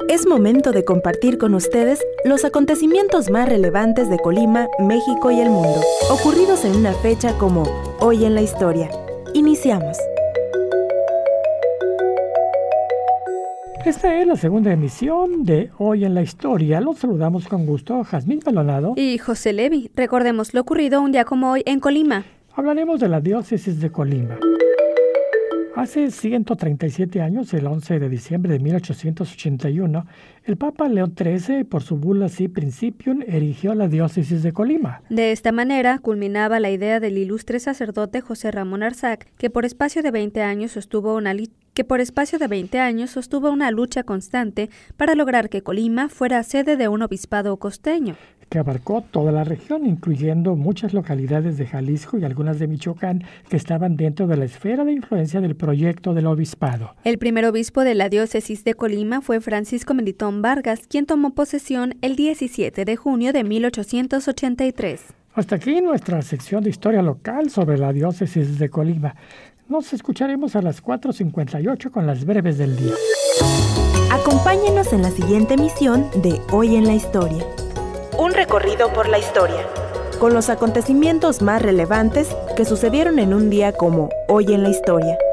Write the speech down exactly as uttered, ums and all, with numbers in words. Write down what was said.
Es momento de compartir con ustedes los acontecimientos más relevantes de Colima, México y el mundo, ocurridos en una fecha como Hoy en la Historia. Iniciamos. Esta es la segunda emisión de Hoy en la Historia. Los saludamos con gusto, Jazmín Maldonado y José Levi. Recordemos lo ocurrido un día como hoy en Colima. Hablaremos de la diócesis de Colima. Hace ciento treinta y siete años, el once de diciembre de mil ochocientos ochenta y uno, el Papa León trece, por su bula Si Principium, erigió la diócesis de Colima. De esta manera, culminaba la idea del ilustre sacerdote José Ramón Arzac, que por espacio de veinte años sostuvo una li- que por espacio de veinte años sostuvo una lucha constante para lograr que Colima fuera sede de un obispado costeño, que abarcó toda la región, incluyendo muchas localidades de Jalisco y algunas de Michoacán que estaban dentro de la esfera de influencia del proyecto del obispado. El primer obispo de la diócesis de Colima fue Francisco Melitón Vargas, quien tomó posesión el diecisiete de junio de mil ochocientos ochenta y tres. Hasta aquí nuestra sección de historia local sobre la diócesis de Colima. Nos escucharemos a las cuatro cincuenta y ocho con las breves del día. Acompáñenos en la siguiente emisión de Hoy en la Historia. Un recorrido por la historia, con los acontecimientos más relevantes que sucedieron en un día como Hoy en la Historia.